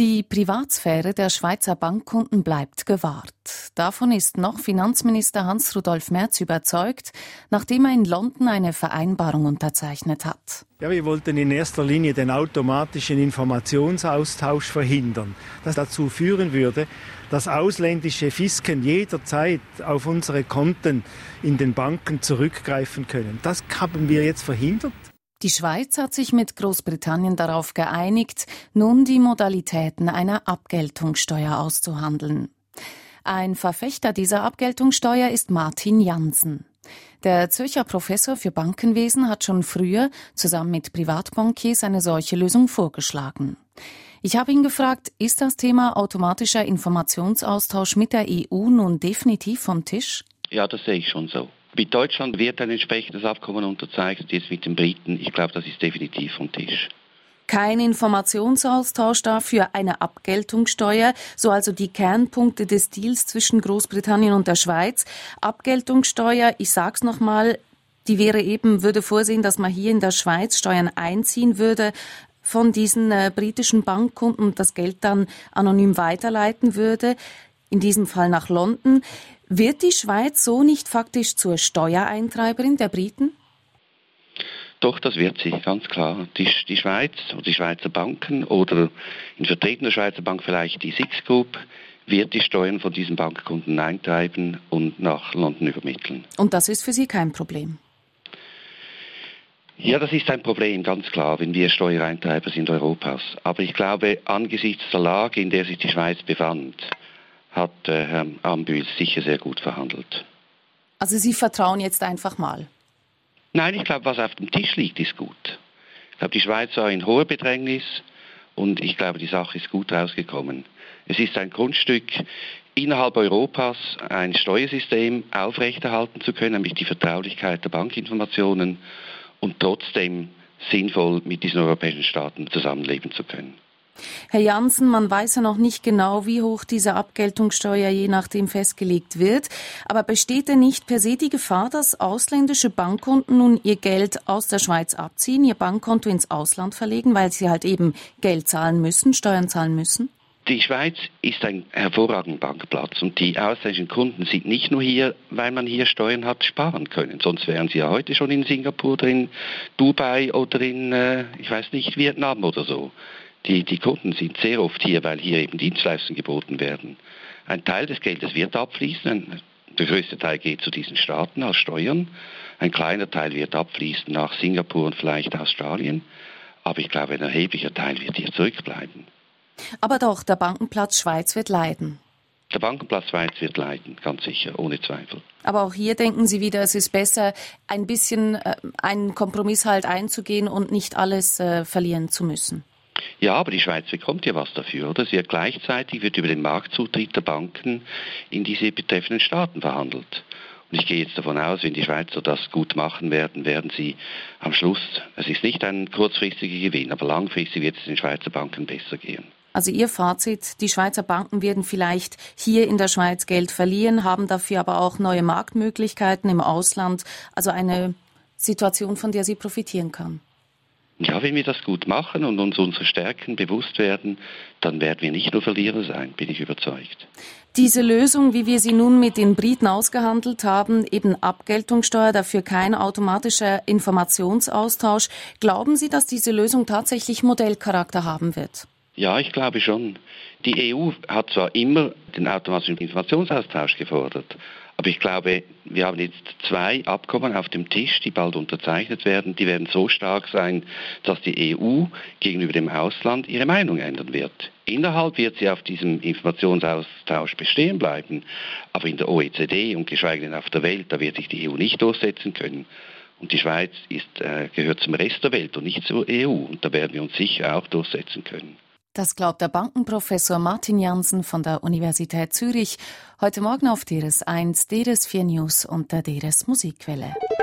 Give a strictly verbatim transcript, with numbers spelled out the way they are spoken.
Die Privatsphäre der Schweizer Bankkunden bleibt gewahrt. Davon ist noch Finanzminister Hans-Rudolf Merz überzeugt, nachdem er in London eine Vereinbarung unterzeichnet hat. Ja, wir wollten in erster Linie den automatischen Informationsaustausch verhindern, das dazu führen würde, dass ausländische Fisken jederzeit auf unsere Konten in den Banken zurückgreifen können. Das haben wir jetzt verhindert. Die Schweiz hat sich mit Großbritannien darauf geeinigt, nun die Modalitäten einer Abgeltungssteuer auszuhandeln. Ein Verfechter dieser Abgeltungssteuer ist Martin Jansen. Der Zürcher Professor für Bankenwesen hat schon früher zusammen mit Privatbankiers eine solche Lösung vorgeschlagen. Ich habe ihn gefragt, ist das Thema automatischer Informationsaustausch mit der E U nun definitiv vom Tisch? Ja, das sehe ich schon so. Mit Deutschland wird ein entsprechendes Abkommen unterzeichnet, jetzt mit den Briten. Ich glaube, das ist definitiv vom Tisch. Kein Informationsaustausch dafür, eine Abgeltungssteuer, so also die Kernpunkte des Deals zwischen Großbritannien und der Schweiz. Abgeltungssteuer, ich sag's nochmal, die wäre eben, würde vorsehen, dass man hier in der Schweiz Steuern einziehen würde von diesen äh, britischen Bankkunden und das Geld dann anonym weiterleiten würde, in diesem Fall nach London. Wird die Schweiz so nicht faktisch zur Steuereintreiberin der Briten? Doch, das wird sie, ganz klar. Die, die Schweiz oder die Schweizer Banken oder in Vertretung der Schweizer Bank vielleicht die Six Group wird die Steuern von diesen Bankkunden eintreiben und nach London übermitteln. Und das ist für Sie kein Problem? Ja, das ist ein Problem, ganz klar, wenn wir Steuereintreiber sind Europas. Aber ich glaube, angesichts der Lage, in der sich die Schweiz befand, hat äh, Herr Ambühl sicher sehr gut verhandelt. Also Sie vertrauen jetzt einfach mal? Nein, ich glaube, was auf dem Tisch liegt, ist gut. Ich glaube, die Schweiz war in hoher Bedrängnis und ich glaube, die Sache ist gut rausgekommen. Es ist ein Grundstück, innerhalb Europas ein Steuersystem aufrechterhalten zu können, nämlich die Vertraulichkeit der Bankinformationen und trotzdem sinnvoll mit diesen europäischen Staaten zusammenleben zu können. Herr Jansen, man weiß ja noch nicht genau, wie hoch diese Abgeltungssteuer je nachdem festgelegt wird. Aber besteht denn nicht per se die Gefahr, dass ausländische Bankkunden nun ihr Geld aus der Schweiz abziehen, ihr Bankkonto ins Ausland verlegen, weil sie halt eben Geld zahlen müssen, Steuern zahlen müssen? Die Schweiz ist ein hervorragender Bankplatz und die ausländischen Kunden sind nicht nur hier, weil man hier Steuern hat sparen können. Sonst wären sie ja heute schon in Singapur oder in Dubai oder in, äh, ich weiß nicht, Vietnam oder so. Die, die Kunden sind sehr oft hier, weil hier eben Dienstleistungen geboten werden. Ein Teil des Geldes wird abfließen, ein, der größte Teil geht zu diesen Staaten als Steuern, ein kleiner Teil wird abfließen nach Singapur und vielleicht Australien, aber ich glaube, ein erheblicher Teil wird hier zurückbleiben. Aber doch, der Bankenplatz Schweiz wird leiden. Der Bankenplatz Schweiz wird leiden, ganz sicher, ohne Zweifel. Aber auch hier denken Sie wieder, es ist besser, ein bisschen äh, einen Kompromiss halt einzugehen und nicht alles äh, verlieren zu müssen. Ja, aber die Schweiz bekommt ja was dafür, oder? Es wird gleichzeitig wird über den Marktzutritt der Banken in diese betreffenden Staaten verhandelt. Und ich gehe jetzt davon aus, wenn die Schweizer das gut machen werden, werden sie am Schluss, es ist nicht ein kurzfristiger Gewinn, aber langfristig wird es den Schweizer Banken besser gehen. Also Ihr Fazit, die Schweizer Banken werden vielleicht hier in der Schweiz Geld verlieren, haben dafür aber auch neue Marktmöglichkeiten im Ausland, also eine Situation, von der sie profitieren kann. Ja, wenn wir das gut machen und uns unsere Stärken bewusst werden, dann werden wir nicht nur Verlierer sein, bin ich überzeugt. Diese Lösung, wie wir sie nun mit den Briten ausgehandelt haben, eben Abgeltungssteuer, dafür kein automatischer Informationsaustausch. Glauben Sie, dass diese Lösung tatsächlich Modellcharakter haben wird? Ja, ich glaube schon. Die E U hat zwar immer den automatischen Informationsaustausch gefordert, aber ich glaube, wir haben jetzt zwei Abkommen auf dem Tisch, die bald unterzeichnet werden. Die werden so stark sein, dass die E U gegenüber dem Ausland ihre Meinung ändern wird. Innerhalb wird sie auf diesem Informationsaustausch bestehen bleiben, aber in der O E C D und geschweige denn auf der Welt, da wird sich die E U nicht durchsetzen können. Und die Schweiz ist, äh, gehört zum Rest der Welt und nicht zur E U. Und da werden wir uns sicher auch durchsetzen können. Das glaubt der Bankenprofessor Martin Jansen von der Universität Zürich heute Morgen auf D R S eins, D R S vier News und der D R S Musikquelle.